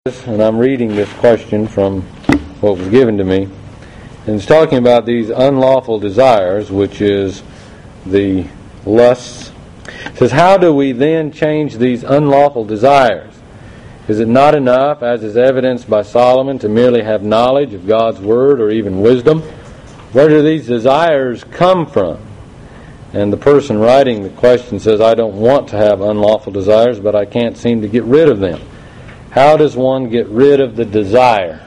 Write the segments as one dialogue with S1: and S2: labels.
S1: And I'm reading this question from what was given to me. And it's talking about these unlawful desires, which is the lusts. It says, how do we then change these unlawful desires? Is it not enough, as is evidenced by Solomon, to merely have knowledge of God's Word or even wisdom? Where do these desires come from? And the person writing the question says, I don't want to have unlawful desires, but I can't seem to get rid of them. How does one get rid of the desire?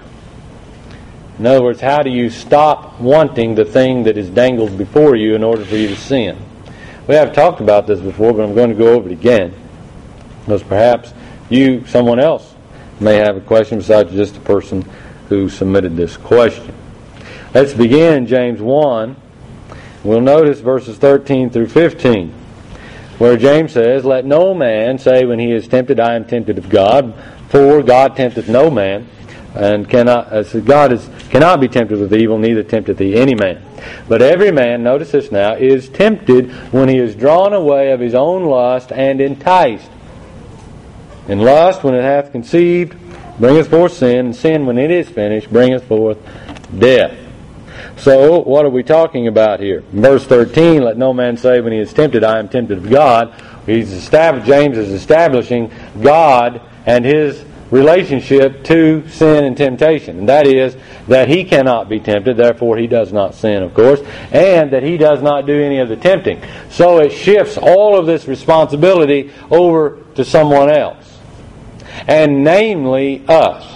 S1: In other words, how do you stop wanting the thing that is dangled before you in order for you to sin? We have talked about this before, but I'm going to go over it again. Because perhaps someone else, may have a question besides just the person who submitted this question. Let's begin James 1. We'll notice verses 13 through 15, where James says, let no man say when he is tempted, I am tempted of God. For God tempteth no man, and cannot be tempted with evil, neither tempteth he any man. But every man, notice this now, is tempted when he is drawn away of his own lust and enticed. And lust, when it hath conceived, bringeth forth sin, and sin, when it is finished, bringeth forth death. So, what are we talking about here? In verse 13, let no man say when he is tempted, I am tempted of God. James is establishing God and his relationship to sin and temptation. And that is that he cannot be tempted, therefore he does not sin, of course, and that he does not do any of the tempting. So it shifts all of this responsibility over to someone else, and namely us.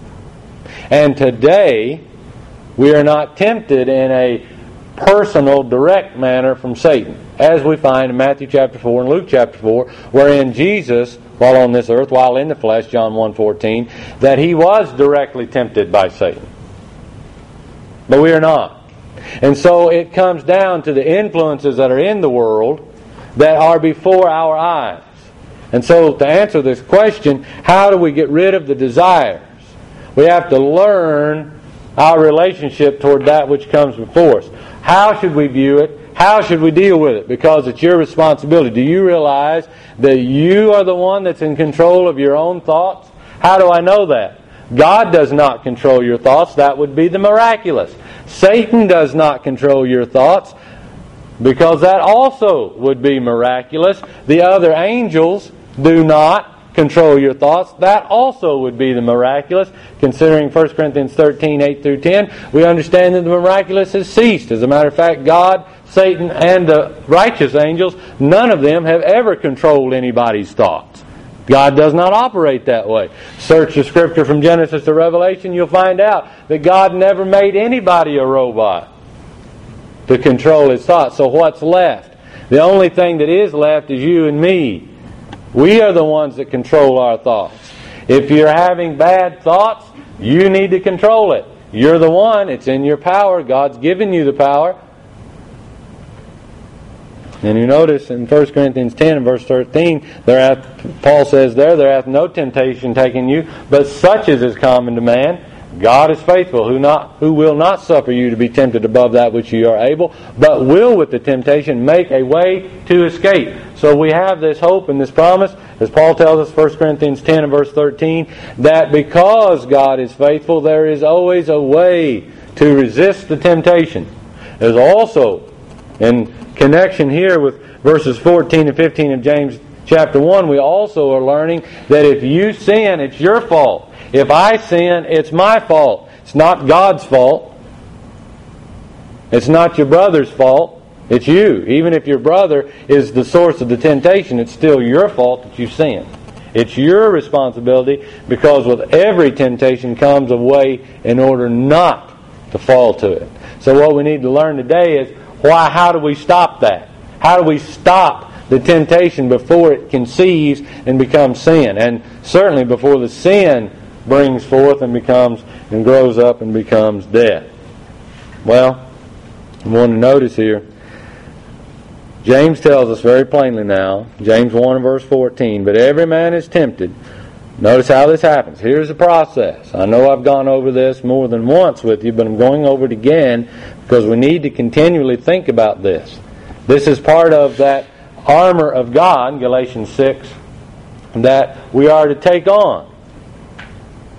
S1: And today, we are not tempted in a personal, direct manner from Satan, as we find in Matthew chapter 4 and Luke chapter 4, wherein Jesus, while on this earth, while in the flesh, John 1:14, that he was directly tempted by Satan. But we are not. And so it comes down to the influences that are in the world that are before our eyes. And so to answer this question, how do we get rid of the desires? We have to learn our relationship toward that which comes before us. How should we view it? How should we deal with it? Because it's your responsibility. Do you realize that you are the one that's in control of your own thoughts? How do I know that? God does not control your thoughts. That would be the miraculous. Satan does not control your thoughts, because that also would be miraculous. The other angels do not control your thoughts. That also would be the miraculous. Considering 1 Corinthians 13, 8 through 10, we understand that the miraculous has ceased. As a matter of fact, God, Satan, and the righteous angels, none of them have ever controlled anybody's thoughts. God does not operate that way. Search the Scripture from Genesis to Revelation, you'll find out that God never made anybody a robot to control his thoughts. So what's left? The only thing that is left is you and me. We are the ones that control our thoughts. If you're having bad thoughts, you need to control it. You're the one. It's in your power. God's given you the power. And you notice in 1 Corinthians 10 and verse 13, Paul says there hath no temptation taken you, but such as is common to man. God is faithful, who will not suffer you to be tempted above that which you are able, but will with the temptation make a way to escape. So we have this hope and this promise, as Paul tells us, 1 Corinthians 10 and verse 13, that because God is faithful, there is always a way to resist the temptation. There's also, in connection here with verses 14 and 15 of James chapter 1, we also are learning that if you sin, it's your fault. If I sin, it's my fault. It's not God's fault. It's not your brother's fault. It's you. Even if your brother is the source of the temptation, it's still your fault that you sin. It's your responsibility, because with every temptation comes a way in order not to fall to it. So what we need to learn today is how do we stop that? How do we stop the temptation before it conceives and becomes sin? And certainly before the sin brings forth and becomes and grows up and becomes death. Well, I want to notice here, James tells us very plainly now, James 1 and verse 14, but every man is tempted. Notice how this happens. Here's the process. I know I've gone over this more than once with you, but I'm going over it again because we need to continually think about this. This is part of that armor of God, Galatians 6, that we are to take on.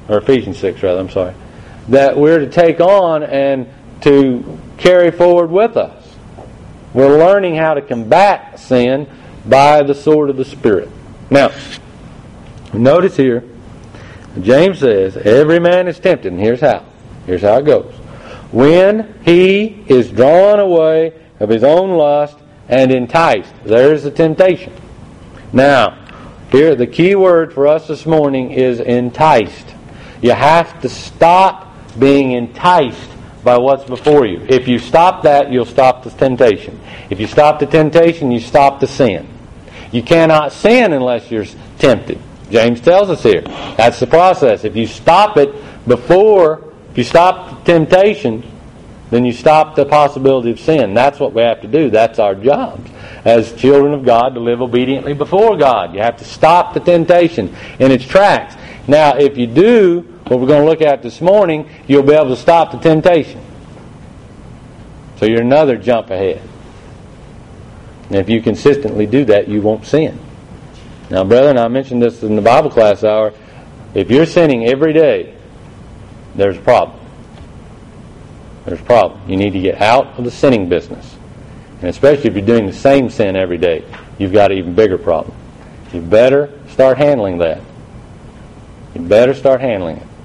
S1: or Ephesians 6 rather, I'm sorry, that we're to take on and to carry forward with us. We're learning how to combat sin by the sword of the Spirit. Now, notice here, James says, every man is tempted, and here's how. Here's how it goes. When he is drawn away of his own lust and enticed. There's the temptation. Now, here the key word for us this morning is enticed. You have to stop being enticed by what's before you. If you stop that, you'll stop the temptation. If you stop the temptation, you stop the sin. You cannot sin unless you're tempted. James tells us here. That's the process. If you stop it if you stop the temptation, then you stop the possibility of sin. That's what we have to do. That's our job as children of God, to live obediently before God. You have to stop the temptation in its tracks. Now, if you do what we're going to look at this morning, you'll be able to stop the temptation. So you're another jump ahead. And if you consistently do that, you won't sin. Now, brethren, I mentioned this in the Bible class hour. If you're sinning every day, there's a problem. There's a problem. You need to get out of the sinning business. And especially if you're doing the same sin every day, you've got an even bigger problem. You better start handling that. You better start handling it.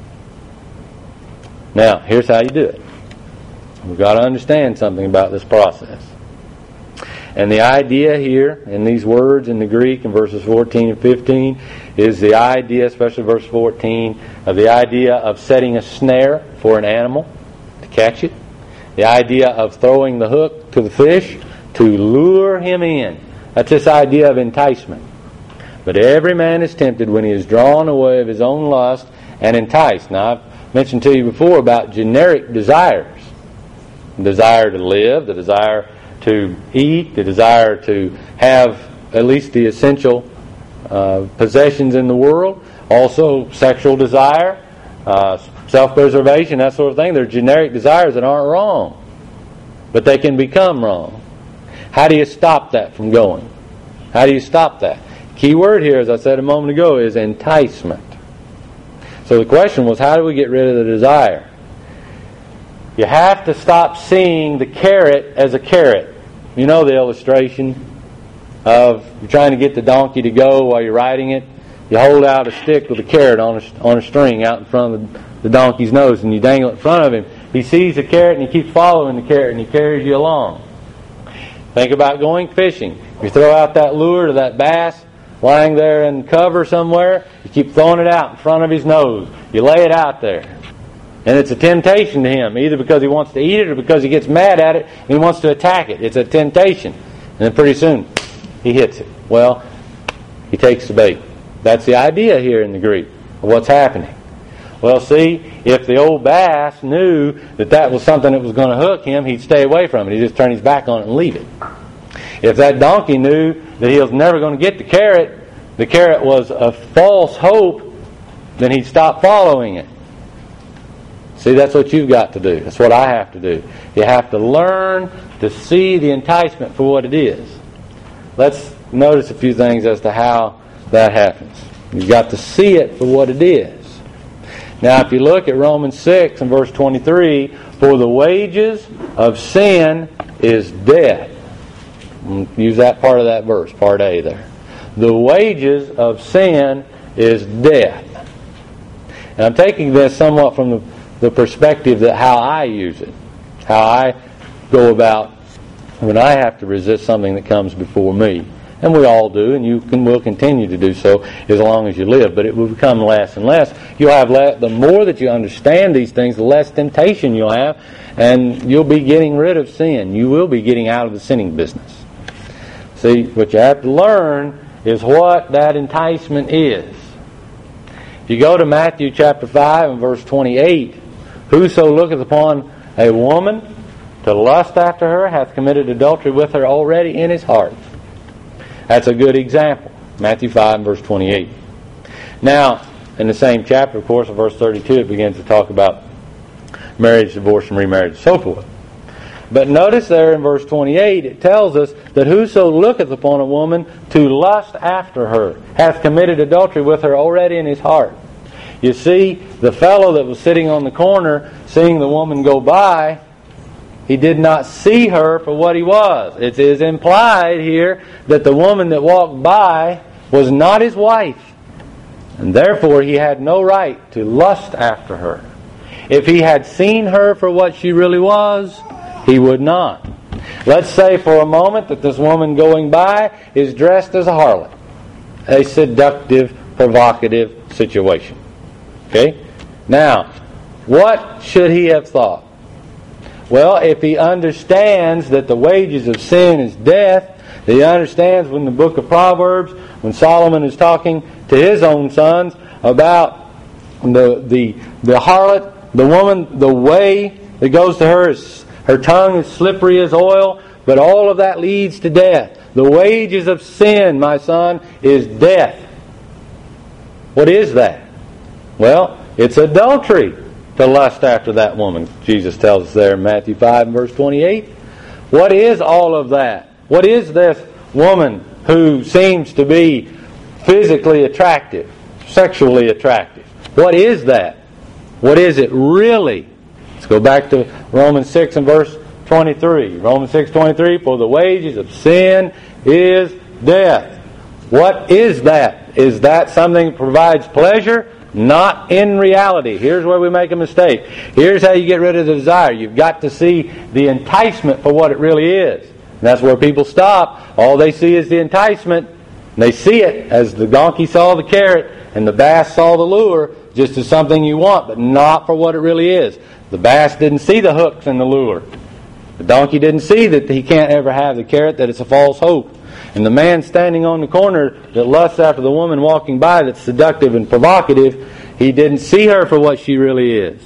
S1: Now, here's how you do it. We've got to understand something about this process. And the idea here, in these words in the Greek in verses 14 and 15, is the idea, especially verse 14, of the idea of setting a snare for an animal to catch it. The idea of throwing the hook to the fish to lure him in. That's this idea of enticement. But every man is tempted when he is drawn away of his own lust and enticed. Now, I've mentioned to you before about generic desires. The desire to live, the desire to eat, the desire to have at least the essential possessions in the world. Also, sexual desire, self-preservation, that sort of thing. They're generic desires that aren't wrong, but they can become wrong. How do you stop that from going? How do you stop that? Key word here, as I said a moment ago, is enticement. So the question was, how do we get rid of the desire? You have to stop seeing the carrot as a carrot. You know the illustration of you're trying to get the donkey to go while you're riding it. You hold out a stick with a carrot on a string out in front of the donkey's nose, and you dangle it in front of him. He sees the carrot and he keeps following the carrot and he carries you along. Think about going fishing. You throw out that lure to that bass lying there in cover somewhere. You keep throwing it out in front of his nose. You lay it out there. And it's a temptation to him, either because he wants to eat it or because he gets mad at it and he wants to attack it. It's a temptation. And then pretty soon, he hits it. Well, he takes the bait. That's the idea here in the Greek of what's happening. Well, see, if the old bass knew that that was something that was going to hook him, he'd stay away from it. He'd just turn his back on it and leave it. If that donkey knew that he was never going to get the carrot was a false hope, then he'd stop following it. See, that's what you've got to do. That's what I have to do. You have to learn to see the enticement for what it is. Let's notice a few things as to how that happens. You've got to see it for what it is. Now, if you look at Romans 6 and verse 23, for the wages of sin is death. Use that part of that verse, part A there. The wages of sin is death. And I'm taking this somewhat from the perspective that how I use it, how I go about when I have to resist something that comes before me. And we all do, and will continue to do so as long as you live. But it will become less and less. You'll have the more that you understand these things, the less temptation you'll have, and you'll be getting rid of sin. You will be getting out of the sinning business. See, what you have to learn is what that enticement is. If you go to Matthew chapter 5 and verse 28, whoso looketh upon a woman to lust after her hath committed adultery with her already in his heart. That's a good example. Matthew 5 and verse 28. Now, in the same chapter, of course, in verse 32, it begins to talk about marriage, divorce, and remarriage, and so forth. But notice there in verse 28, it tells us that whoso looketh upon a woman to lust after her hath committed adultery with her already in his heart. You see, the fellow that was sitting on the corner, seeing the woman go by, he did not see her for what he was. It is implied here that the woman that walked by was not his wife, and therefore he had no right to lust after her. If he had seen her for what she really was, he would not. Let's say for a moment that this woman going by is dressed as a harlot. A seductive, provocative situation. Okay? Now, what should he have thought? Well, if he understands that the wages of sin is death, he understands when the book of Proverbs, when Solomon is talking to his own sons about the harlot, the woman, the way that goes to her is her tongue is slippery as oil, but all of that leads to death. The wages of sin, my son, is death. What is that? Well, it's adultery to lust after that woman. Jesus tells us there in Matthew 5 and verse 28. What is all of that? What is this woman who seems to be physically attractive, sexually attractive? What is that? What is it really? Let's go back to Romans 6 and verse 23. Romans 6:23, for the wages of sin is death. What is that? Is that something that provides pleasure? Not in reality. Here's where we make a mistake. Here's how you get rid of the desire. You've got to see the enticement for what it really is. And that's where people stop. All they see is the enticement. And they see it as the donkey saw the carrot and the bass saw the lure, just as something you want, but not for what it really is. The bass didn't see the hooks and the lure. The donkey didn't see that he can't ever have the carrot, that it's a false hope. And the man standing on the corner that lusts after the woman walking by that's seductive and provocative, he didn't see her for what she really is.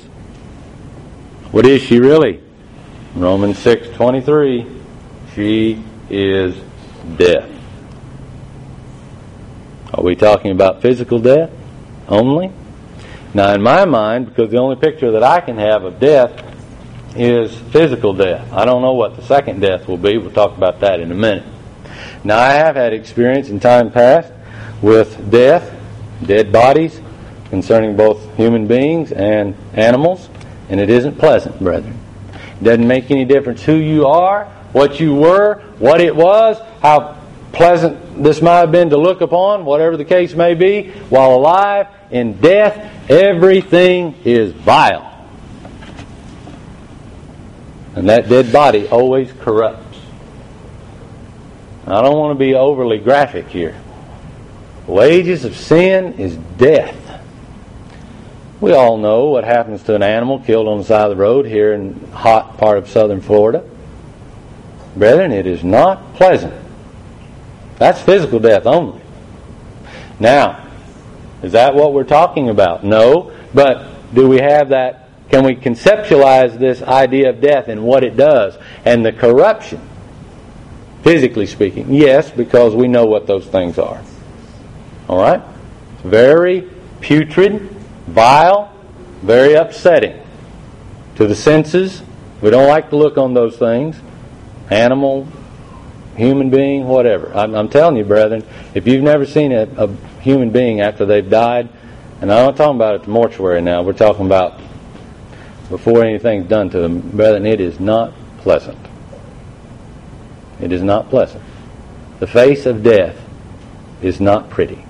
S1: What is she really? Romans 6:23, she is death. Are we talking about physical death only? Now in my mind, because the only picture that I can have of death is physical death. I don't know what the second death will be. We'll talk about that in a minute. Now I have had experience in time past with death, dead bodies, concerning both human beings and animals, and it isn't pleasant, brethren. It doesn't make any difference who you are, what you were, what it was, how pleasant this might have been to look upon, whatever the case may be. While alive, in death, everything is vile. And that dead body always corrupts. I don't want to be overly graphic here. The wages of sin is death. We all know what happens to an animal killed on the side of the road here in the hot part of southern Florida. Brethren, it is not pleasant. That's physical death only. Now, is that what we're talking about? No. But do we have that? Can we conceptualize this idea of death and what it does and the corruption? Physically speaking, yes, because we know what those things are. All right? Very putrid, vile, very upsetting to the senses. We don't like to look on those things. Animal, human being, whatever. I'm telling you, brethren, if you've never seen a human being after they've died, and I'm not talking about at the mortuary now, we're talking about before anything's done to them, brethren, it is not pleasant. It is not pleasant. The face of death is not pretty.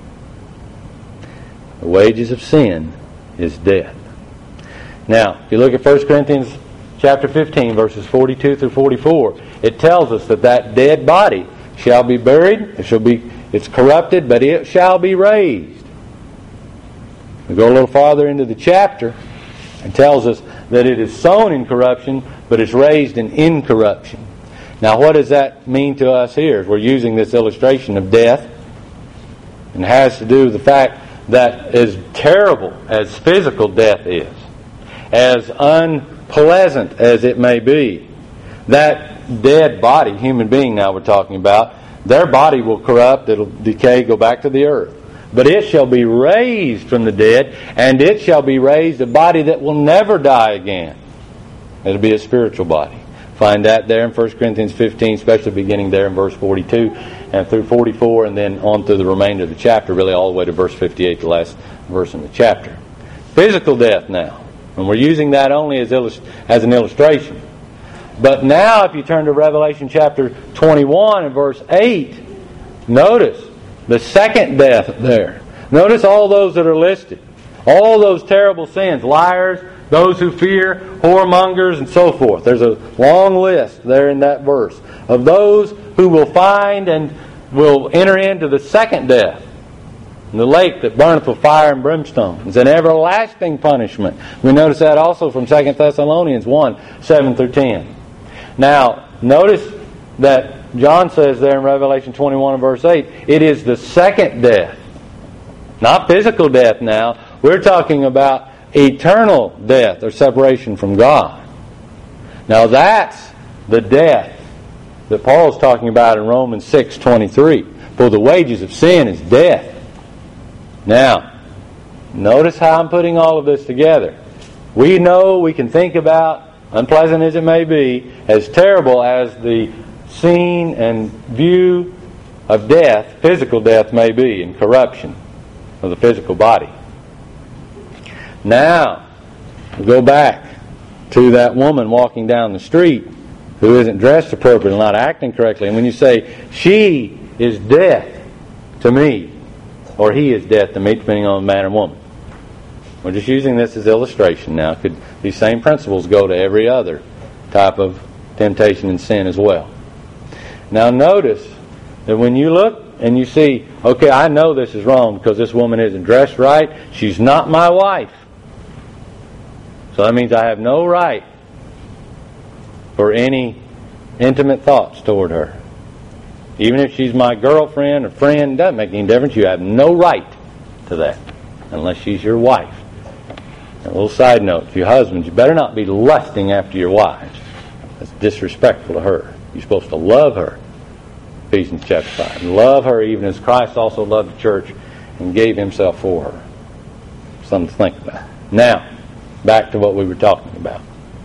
S1: The wages of sin is death. Now, if you look at 1 Corinthians chapter 15, verses 42 through 44, it tells us that that dead body shall be buried. It's corrupted, but it shall be raised. We go a little farther into the chapter, it tells us that it is sown in corruption, but it's raised in incorruption. Now, what does that mean to us here? We're using this illustration of death, and it has to do with the fact that as terrible as physical death is, as unpleasant as it may be, that dead body, human being now we're talking about, their body will corrupt, it'll decay, go back to the earth. But it shall be raised from the dead, and it shall be raised a body that will never die again. It'll be a spiritual body. Find that there in 1 Corinthians 15, especially beginning there in verse 42 and through 44, and then on through the remainder of the chapter, really all the way to verse 58, the last verse in the chapter. Physical death now. And we're using that only as an illustration. But now if you turn to Revelation chapter 21 and verse 8, notice the second death there. Notice all those that are listed. All those terrible sins. Liars, those who fear, whoremongers, and so forth. There's a long list there in that verse of those who will find and will enter into the second death. The lake that burneth with fire and brimstone. It's an everlasting punishment. We notice that also from 2 Thessalonians 1, 7 through 10. Now, notice that John says there in Revelation 21 and verse 8, it is the second death. Not physical death now. We're talking about eternal death or separation from God. Now that's the death that Paul's talking about in Romans 6:23. For the wages of sin is death. Now, notice how I'm putting all of this together. We know, we can think about, unpleasant as it may be, as terrible as the scene and view of death, physical death may be, and corruption of the physical body. Now, we go back to that woman walking down the street who isn't dressed appropriately, not acting correctly. And when you say, she is death to me, or he is death to me, depending on the man or woman. We're just using this as illustration now. These same principles go to every other type of temptation and sin as well. Now notice that when you look and you see, okay, I know this is wrong because this woman isn't dressed right. She's not my wife. So that means I have no right for any intimate thoughts toward her. Even if she's my girlfriend or friend, doesn't make any difference. You have no right to that unless she's your wife. A little side note to your husbands, you better not be lusting after your wives. That's disrespectful to her. You're supposed to love her. Ephesians chapter 5. Love her even as Christ also loved the church and gave himself for her. Something to think about. Now, back to what we were talking about.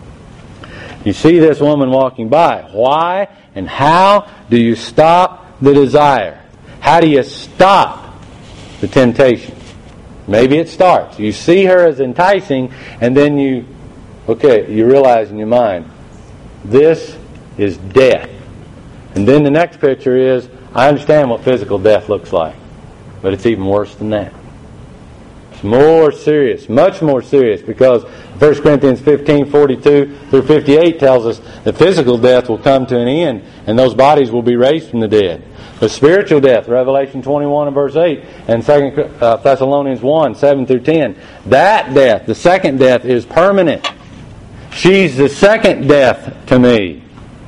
S1: You see this woman walking by. Why and how do you stop the desire? How do you stop the temptation? Maybe it starts. You see her as enticing, and then you realize in your mind, this is death. And then the next picture is, I understand what physical death looks like, but it's even worse than that. It's more serious, much more serious, because 1 Corinthians 15:42 through 58 tells us that physical death will come to an end, and those bodies will be raised from the dead. But spiritual death, Revelation 21 and verse 8, and 2 Thessalonians 1, 7 through 10, that death, the second death, is permanent. She's the second death to me.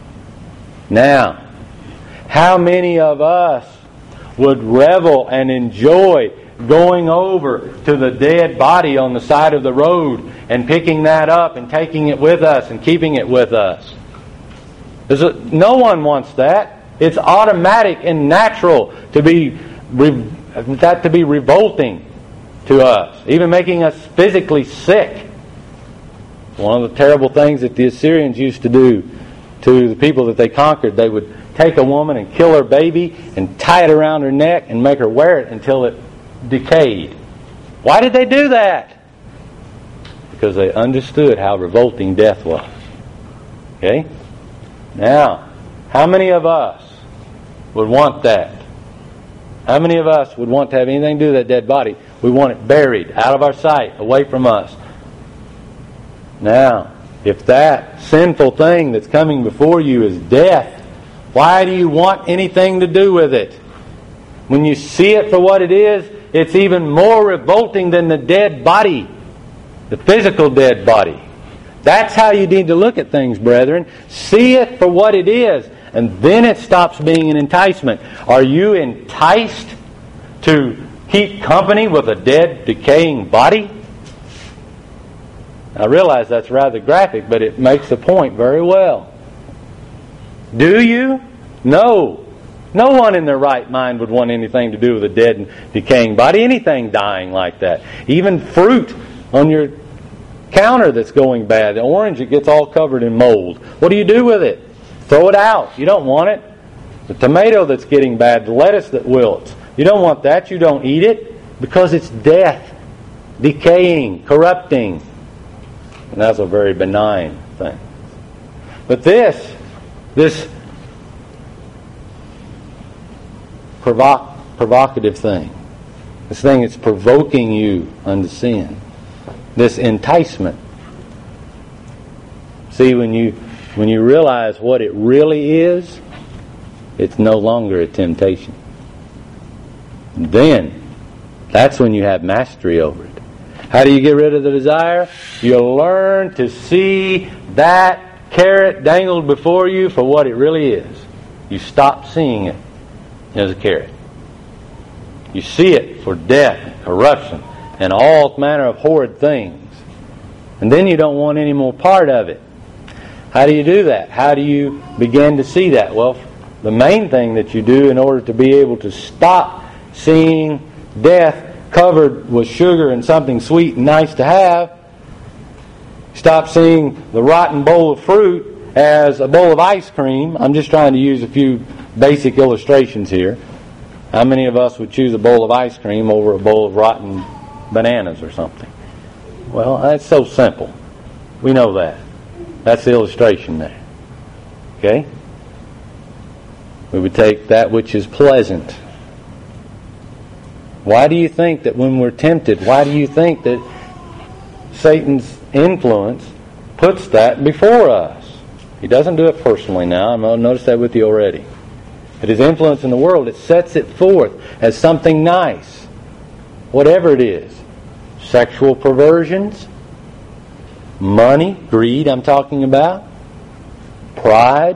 S1: Now, how many of us would revel and enjoy going over to the dead body on the side of the road and picking that up and taking it with us and keeping it with us? No one wants that. It's automatic and natural to be revolting to us, even making us physically sick. One of the terrible things that the Assyrians used to do to the people that they conquered, they would take a woman and kill her baby and tie it around her neck and make her wear it until it decayed. Why did they do that? Because they understood how revolting death was. Okay? Now, how many of us would want that? How many of us would want to have anything to do with that dead body? We want it buried, out of our sight, away from us. Now, if that sinful thing that's coming before you is death, why do you want anything to do with it? When you see it for what it is, it's even more revolting than the dead body, the physical dead body. That's how you need to look at things, brethren. See it for what it is, and then it stops being an enticement. Are you enticed to keep company with a dead, decaying body? I realize that's rather graphic, but it makes the point very well. Do you? No. No one in their right mind would want anything to do with a dead and decaying body, anything dying like that. Even fruit on your counter that's going bad, the orange, it gets all covered in mold. What do you do with it? Throw it out. You don't want it. The tomato that's getting bad, the lettuce that wilts, you don't want that. You don't eat it because it's death. decaying, corrupting. And that's a very benign thing. But this provocative thing, this thing that's provoking you unto sin, this enticement. See, when you realize what it really is, it's no longer a temptation. Then, that's when you have mastery over it. How do you get rid of the desire? You learn to see that carrot dangled before you for what it really is. You stop seeing it as a carrot. You see it for death and corruption and all manner of horrid things. And then you don't want any more part of it. How do you do that? How do you begin to see that? Well, the main thing that you do in order to be able to stop seeing death covered with sugar and something sweet and nice to have, stop seeing the rotten bowl of fruit as a bowl of ice cream. I'm just trying to use a few basic illustrations here. How many of us would choose a bowl of ice cream over a bowl of rotten bananas or something? Well, that's so simple. We know that. That's the illustration there. Okay? We would take that which is pleasant. Why do you think that when we're tempted, why do you think that Satan's influence puts that before us? He doesn't do it personally now. I've noticed that with you already. But his influence in the world, it sets it forth as something nice. Whatever it is. Sexual perversions, money, greed I'm talking about, pride,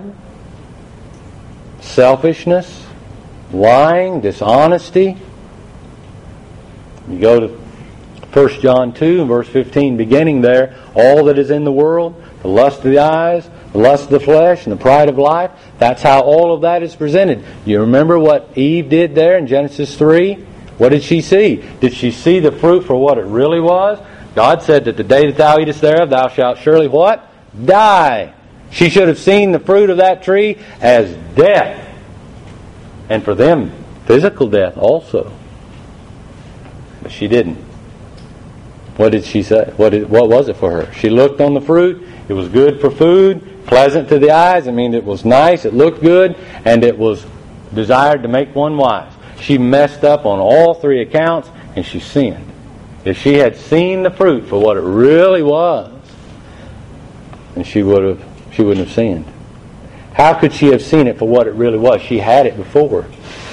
S1: selfishness, lying, dishonesty. You go to 1 John 2 and verse 15, beginning there, all that is in the world, the lust of the eyes, the lust of the flesh, and the pride of life, that's how all of that is presented. You remember what Eve did there in Genesis 3? What did she see? Did she see the fruit for what it really was? God said that the day that thou eatest thereof, thou shalt surely what? Die. She should have seen the fruit of that tree as death. And for them, physical death also. But she didn't. What did she say? What was it for her? She looked on the fruit. It was good for food, pleasant to the eyes. I mean, it was nice, it looked good, and it was desired to make one wise. She messed up on all three accounts, and she sinned. If she had seen the fruit for what it really was, then she wouldn't have sinned. How could she have seen it for what it really was? She had it before.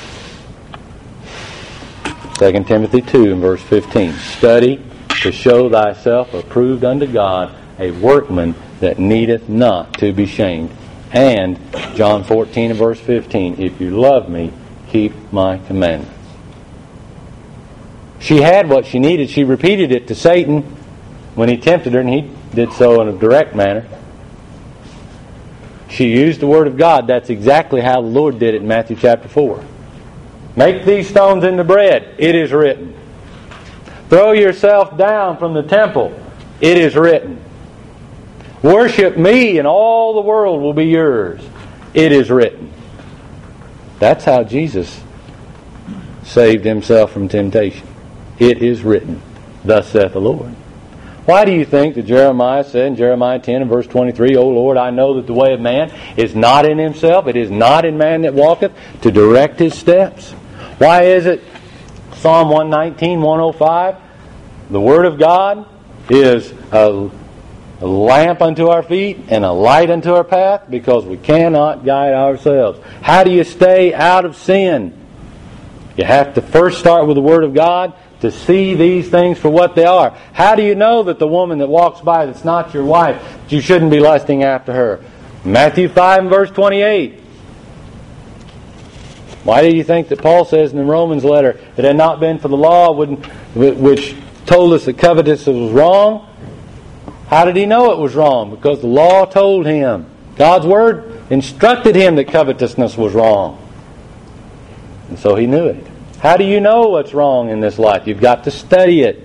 S1: 2 Timothy 2 and verse 15. Study to show thyself approved unto God, a workman that needeth not to be shamed. And John 14 and verse 15. If you love me, keep my commandments. She had what she needed. She repeated it to Satan when he tempted her, and he did so in a direct manner. She used the Word of God. That's exactly how the Lord did it in Matthew chapter 4. Make these stones into bread. It is written. Throw yourself down from the temple. It is written. Worship me and all the world will be yours. It is written. That's how Jesus saved himself from temptation. It is written. Thus saith the Lord. Why do you think that Jeremiah said in Jeremiah 10 and verse 23, O Lord, I know that the way of man is not in himself, it is not in man that walketh, to direct his steps? Why is it Psalm 119, 105, the Word of God is a lamp unto our feet and a light unto our path? Because we cannot guide ourselves. How do you stay out of sin? You have to first start with the Word of God to see these things for what they are. How do you know that the woman that walks by that's not your wife, that you shouldn't be lusting after her? Matthew 5 and verse 28. Why do you think that Paul says in the Romans letter, if it had not been for the law which told us that covetousness was wrong? How did he know it was wrong? Because the law told him. God's Word instructed him that covetousness was wrong. And so he knew it. How do you know what's wrong in this life? You've got to study it.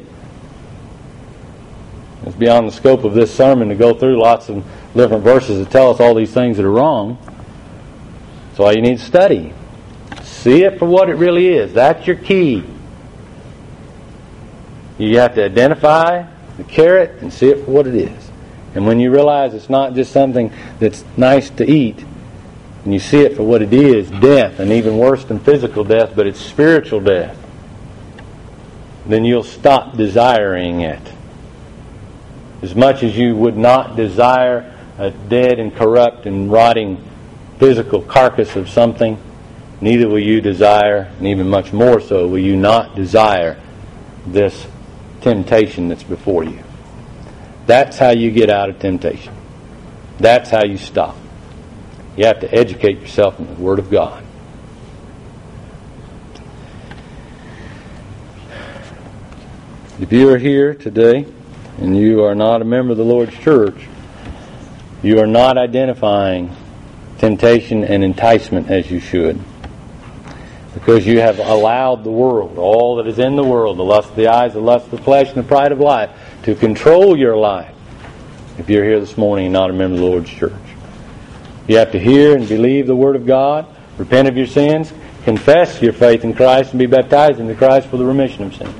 S1: It's beyond the scope of this sermon to go through lots of different verses that tell us all these things that are wrong. That's why you need to study. See it for what it really is. That's your key. You have to identify the carrot and see it for what it is. And when you realize it's not just something that's nice to eat, and you see it for what it is, death, and even worse than physical death, but it's spiritual death, then you'll stop desiring it. As much as you would not desire a dead and corrupt and rotting physical carcass of something, neither will you desire, and even much more so, will you not desire this temptation that's before you. That's how you get out of temptation. That's how you stop. You have to educate yourself in the Word of God. If you are here today and you are not a member of the Lord's church, you are not identifying temptation and enticement as you should. Because you have allowed the world, all that is in the world, the lust of the eyes, the lust of the flesh, and the pride of life, to control your life. If you're here this morning and not a member of the Lord's church, you have to hear and believe the Word of God, repent of your sins, confess your faith in Christ, and be baptized into Christ for the remission of sins.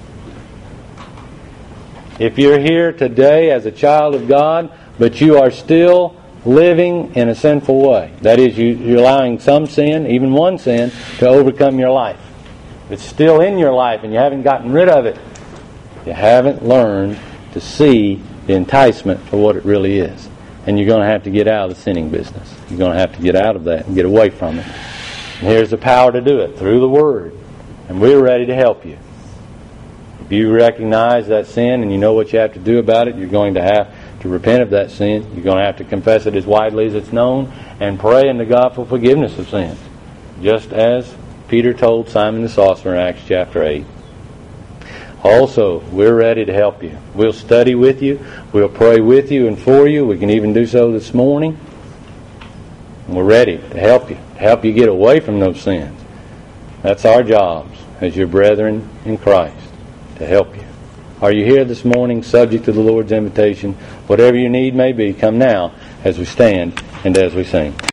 S1: If you're here today as a child of God, but you are still living in a sinful way, that is, you're allowing some sin, even one sin, to overcome your life. If it's still in your life and you haven't gotten rid of it, you haven't learned to see the enticement for what it really is. And you're going to have to get out of the sinning business. You're going to have to get out of that and get away from it. And here's the power to do it, through the Word. And we're ready to help you. If you recognize that sin and you know what you have to do about it, you're going to have to repent of that sin. You're going to have to confess it as widely as it's known and pray unto God for forgiveness of sins. Just as Peter told Simon the sorcerer in Acts chapter 8. Also, we're ready to help you. We'll study with you. We'll pray with you and for you. We can even do so this morning. And we're ready to help you get away from those sins. That's our jobs as your brethren in Christ, to help you. Are you here this morning subject to the Lord's invitation? Whatever your need may be, come now as we stand and as we sing.